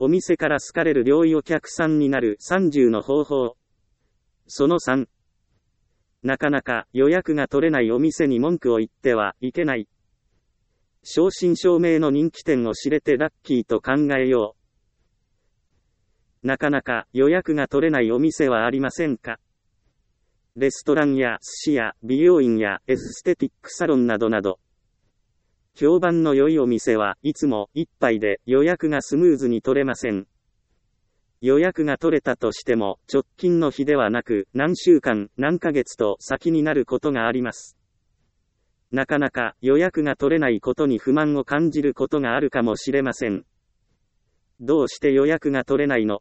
お店から好かれる良いお客さんになる30の方法。その3。なかなか予約が取れないお店に文句を言ってはいけない。正真正銘の人気店を知れてラッキーと考えよう。なかなか予約が取れないお店はありませんか？レストランや寿司や美容院やエステティックサロンなどなど。評判の良いお店はいつもいっぱいで予約がスムーズに取れません。予約が取れたとしても直近の日ではなく何週間何ヶ月と先になることがあります。なかなか予約が取れないことに不満を感じることがあるかもしれません。どうして予約が取れないの？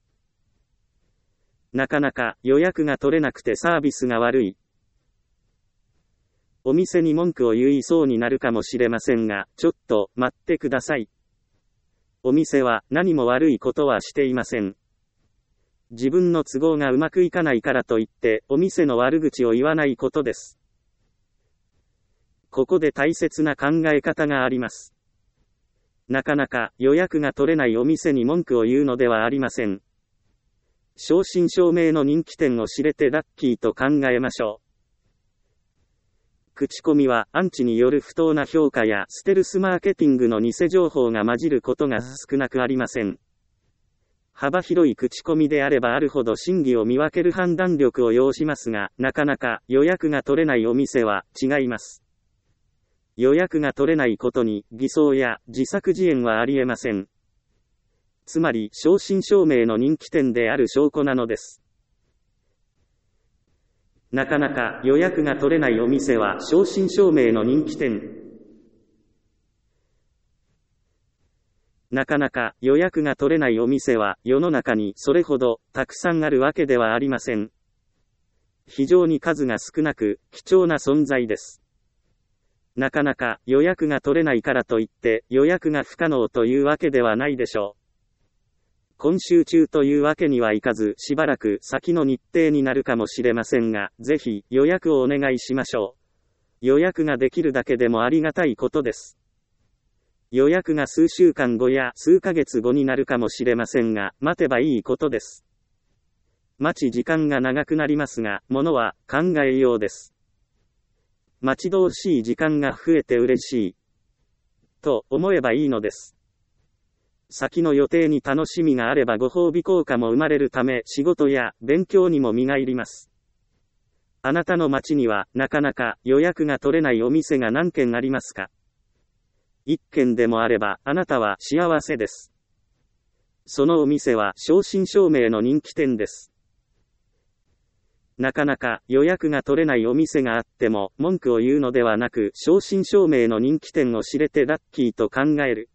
なかなか予約が取れなくてサービスが悪い。お店に文句を言いそうになるかもしれませんが、ちょっと待ってください。お店は何も悪いことはしていません。自分の都合がうまくいかないからといって、お店の悪口を言わないことです。ここで大切な考え方があります。なかなか予約が取れないお店に文句を言うのではありません。正真正銘の人気店を知れてラッキーと考えましょう。口コミはアンチによる不当な評価やステルスマーケティングの偽情報が混じることが少なくありません。幅広い口コミであればあるほど真偽を見分ける判断力を要しますが、なかなか予約が取れないお店は違います。予約が取れないことに偽装や自作自演はありえません。つまり正真正銘の人気店である証拠なのです。なかなか予約が取れないお店は正真正銘の人気店。なかなか予約が取れないお店は世の中にそれほどたくさんあるわけではありません。非常に数が少なく貴重な存在です。なかなか予約が取れないからといって予約が不可能というわけではないでしょう。今週中というわけにはいかずしばらく先の日程になるかもしれませんが、ぜひ予約をお願いしましょう。予約ができるだけでもありがたいことです。予約が数週間後や数ヶ月後になるかもしれませんが、待てばいいことです。待ち時間が長くなりますが、ものは考えようです。待ち遠しい時間が増えて嬉しい。と思えばいいのです。先の予定に楽しみがあればご褒美効果も生まれるため仕事や勉強にも身が入ります。あなたの街にはなかなか予約が取れないお店が何軒ありますか？一軒でもあればあなたは幸せです。そのお店は正真正銘の人気店です。なかなか予約が取れないお店があっても文句を言うのではなく正真正銘の人気店を知れてラッキーと考える。